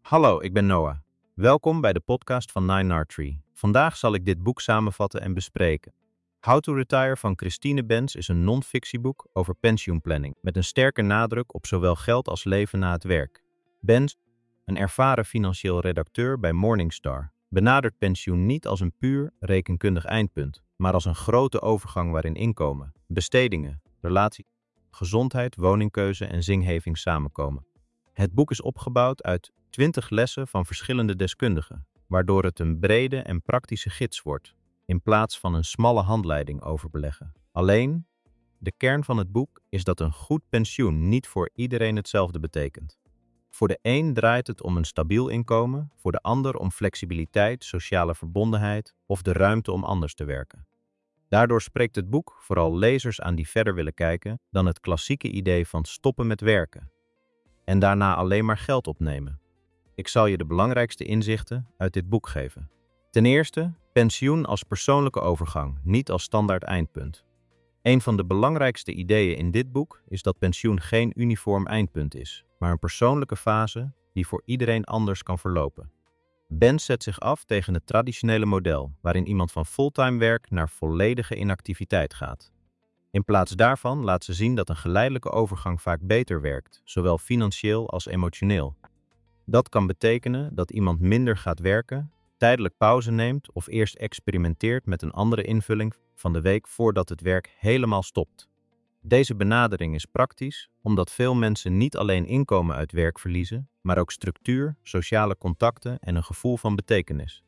Hallo, ik ben Noah. Welkom bij de podcast van Nine Archery. Vandaag zal ik dit boek samenvatten en bespreken. How to Retire van Christine Benz is een non-fictieboek over pensioenplanning, met een sterke nadruk op zowel geld als leven na het werk. Benz, een ervaren financieel redacteur bij Morningstar, benadert pensioen niet als een puur rekenkundig eindpunt, maar als een grote overgang waarin inkomen, bestedingen, relatie, gezondheid, woningkeuze en zingeving samenkomen. Het boek is opgebouwd uit 20 lessen van verschillende deskundigen, waardoor het een brede en praktische gids wordt, in plaats van een smalle handleiding over beleggen. Alleen, de kern van het boek is dat een goed pensioen niet voor iedereen hetzelfde betekent. Voor de een draait het om een stabiel inkomen, voor de ander om flexibiliteit, sociale verbondenheid of de ruimte om anders te werken. Daardoor spreekt het boek vooral lezers aan die verder willen kijken dan het klassieke idee van stoppen met werken en daarna alleen maar geld opnemen. Ik zal je de belangrijkste inzichten uit dit boek geven. Ten eerste, pensioen als persoonlijke overgang, niet als standaard eindpunt. Een van de belangrijkste ideeën in dit boek is dat pensioen geen uniform eindpunt is, maar een persoonlijke fase die voor iedereen anders kan verlopen. Benz zet zich af tegen het traditionele model, waarin iemand van fulltime werk naar volledige inactiviteit gaat. In plaats daarvan laat ze zien dat een geleidelijke overgang vaak beter werkt, zowel financieel als emotioneel. Dat kan betekenen dat iemand minder gaat werken, tijdelijk pauze neemt of eerst experimenteert met een andere invulling van de week voordat het werk helemaal stopt. Deze benadering is praktisch omdat veel mensen niet alleen inkomen uit werk verliezen, maar ook structuur, sociale contacten en een gevoel van betekenis.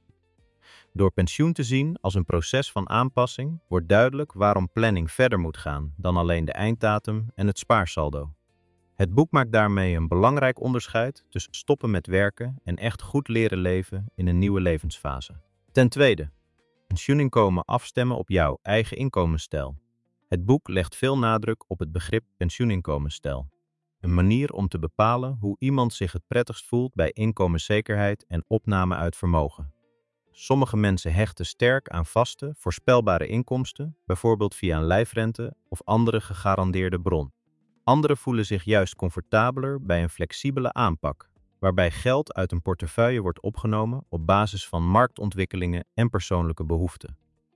Door pensioen te zien als een proces van aanpassing wordt duidelijk waarom planning verder moet gaan dan alleen de einddatum en het spaarsaldo. Het boek maakt daarmee een belangrijk onderscheid tussen stoppen met werken en echt goed leren leven in een nieuwe levensfase. Ten tweede, pensioeninkomen afstemmen op jouw eigen inkomensstijl. Het boek legt veel nadruk op het begrip pensioeninkomensstijl. Een manier om te bepalen hoe iemand zich het prettigst voelt bij inkomenszekerheid en opname uit vermogen. Sommige mensen hechten sterk aan vaste, voorspelbare inkomsten, bijvoorbeeld via een lijfrente of andere gegarandeerde bron. Anderen voelen zich juist comfortabeler bij een flexibele aanpak, waarbij geld uit een portefeuille wordt opgenomen op basis van marktontwikkelingen en persoonlijke behoeften.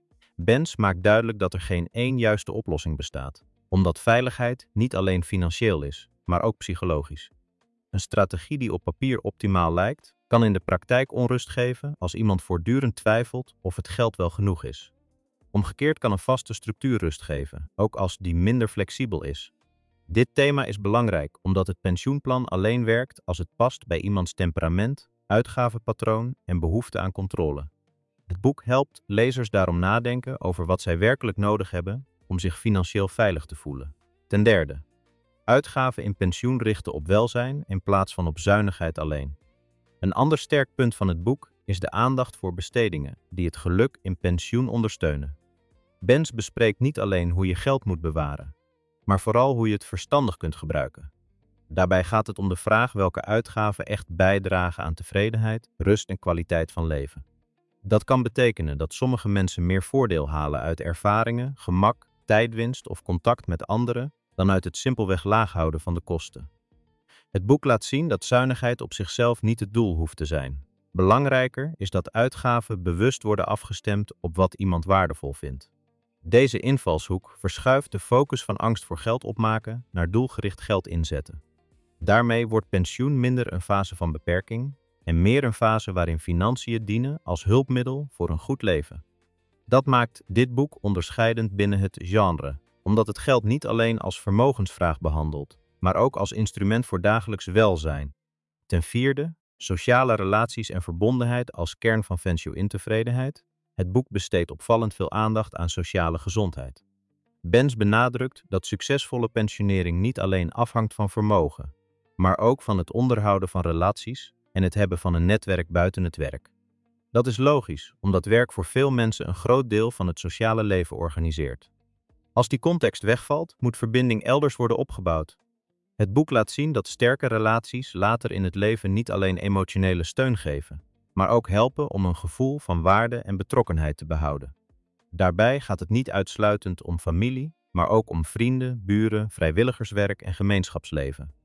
Benz maakt duidelijk dat er geen één juiste oplossing bestaat, omdat veiligheid niet alleen financieel is, maar ook psychologisch. Een strategie die op papier optimaal lijkt, kan in de praktijk onrust geven als iemand voortdurend twijfelt of het geld wel genoeg is. Omgekeerd kan een vaste structuur rust geven, ook als die minder flexibel is. Dit thema is belangrijk omdat het pensioenplan alleen werkt als het past bij iemands temperament, uitgavenpatroon en behoefte aan controle. Het boek helpt lezers daarom nadenken over wat zij werkelijk nodig hebben om zich financieel veilig te voelen. Ten derde, uitgaven in pensioen richten op welzijn in plaats van op zuinigheid alleen. Een ander sterk punt van het boek is de aandacht voor bestedingen die het geluk in pensioen ondersteunen. Benz bespreekt niet alleen hoe je geld moet bewaren, maar vooral hoe je het verstandig kunt gebruiken. Daarbij gaat het om de vraag welke uitgaven echt bijdragen aan tevredenheid, rust en kwaliteit van leven. Dat kan betekenen dat sommige mensen meer voordeel halen uit ervaringen, gemak, tijdwinst of contact met anderen dan uit het simpelweg laag houden van de kosten. Het boek laat zien dat zuinigheid op zichzelf niet het doel hoeft te zijn. Belangrijker is dat uitgaven bewust worden afgestemd op wat iemand waardevol vindt. Deze invalshoek verschuift de focus van angst voor geld opmaken naar doelgericht geld inzetten. Daarmee wordt pensioen minder een fase van beperking en meer een fase waarin financiën dienen als hulpmiddel voor een goed leven. Dat maakt dit boek onderscheidend binnen het genre, omdat het geld niet alleen als vermogensvraag behandelt, maar ook als instrument voor dagelijks welzijn. Ten vierde, sociale relaties en verbondenheid als kern van pensioentevredenheid. Het boek besteedt opvallend veel aandacht aan sociale gezondheid. Benz benadrukt dat succesvolle pensionering niet alleen afhangt van vermogen, maar ook van het onderhouden van relaties en het hebben van een netwerk buiten het werk. Dat is logisch, omdat werk voor veel mensen een groot deel van het sociale leven organiseert. Als die context wegvalt, moet verbinding elders worden opgebouwd. Het boek laat zien dat sterke relaties later in het leven niet alleen emotionele steun geven, maar ook helpen om een gevoel van waarde en betrokkenheid te behouden. Daarbij gaat het niet uitsluitend om familie, maar ook om vrienden, buren, vrijwilligerswerk en gemeenschapsleven.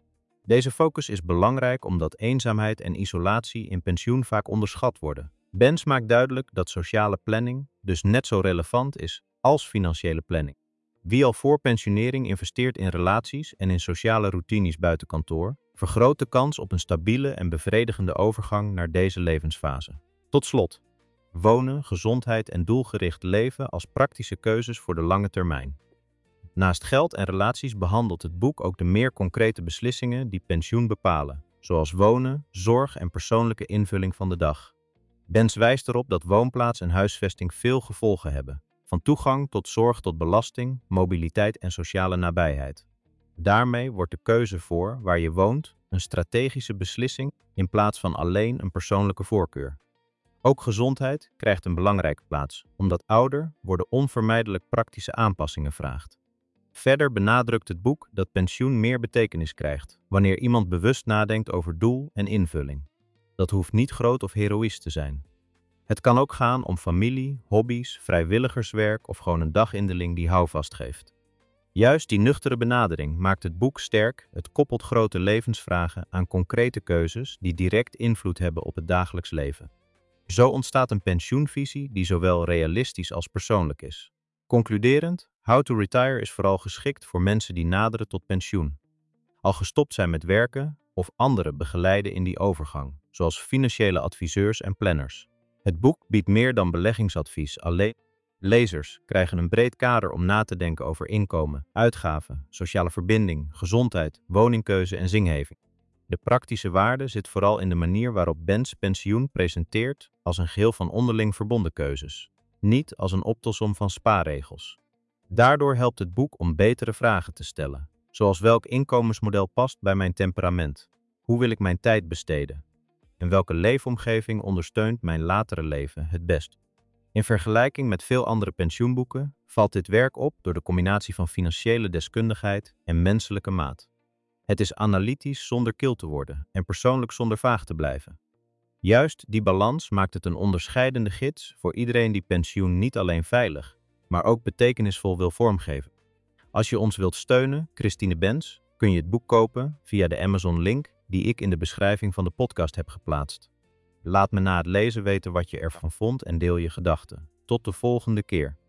Deze focus is belangrijk omdat eenzaamheid en isolatie in pensioen vaak onderschat worden. Benz maakt duidelijk dat sociale planning dus net zo relevant is als financiële planning. Wie al voor pensionering investeert in relaties en in sociale routines buiten kantoor, vergroot de kans op een stabiele en bevredigende overgang naar deze levensfase. Tot slot, wonen, gezondheid en doelgericht leven als praktische keuzes voor de lange termijn. Naast geld en relaties behandelt het boek ook de meer concrete beslissingen die pensioen bepalen, zoals wonen, zorg en persoonlijke invulling van de dag. Benz wijst erop dat woonplaats en huisvesting veel gevolgen hebben, van toegang tot zorg tot belasting, mobiliteit en sociale nabijheid. Daarmee wordt de keuze voor waar je woont een strategische beslissing in plaats van alleen een persoonlijke voorkeur. Ook gezondheid krijgt een belangrijke plaats, omdat ouder worden onvermijdelijk praktische aanpassingen vraagt. Verder benadrukt het boek dat pensioen meer betekenis krijgt wanneer iemand bewust nadenkt over doel en invulling. Dat hoeft niet groot of heroïs te zijn. Het kan ook gaan om familie, hobby's, vrijwilligerswerk of gewoon een dagindeling die houvast geeft. Juist die nuchtere benadering maakt het boek sterk, het koppelt grote levensvragen aan concrete keuzes die direct invloed hebben op het dagelijks leven. Zo ontstaat een pensioenvisie die zowel realistisch als persoonlijk is. Concluderend, How to Retire is vooral geschikt voor mensen die naderen tot pensioen. Al gestopt zijn met werken of anderen begeleiden in die overgang, zoals financiële adviseurs en planners. Het boek biedt meer dan beleggingsadvies alleen. Lezers krijgen een breed kader om na te denken over inkomen, uitgaven, sociale verbinding, gezondheid, woningkeuze en zingeving. De praktische waarde zit vooral in de manier waarop Benz pensioen presenteert als een geheel van onderling verbonden keuzes, niet als een optelsom van spaarregels. Daardoor helpt het boek om betere vragen te stellen, zoals welk inkomensmodel past bij mijn temperament, hoe wil ik mijn tijd besteden en welke leefomgeving ondersteunt mijn latere leven het best. In vergelijking met veel andere pensioenboeken valt dit werk op door de combinatie van financiële deskundigheid en menselijke maat. Het is analytisch zonder kil te worden en persoonlijk zonder vaag te blijven. Juist die balans maakt het een onderscheidende gids voor iedereen die pensioen niet alleen veilig, maar ook betekenisvol wil vormgeven. Als je ons wilt steunen, Christine Benz, kun je het boek kopen via de Amazon-link die ik in de beschrijving van de podcast heb geplaatst. Laat me na het lezen weten wat je ervan vond en deel je gedachten. Tot de volgende keer.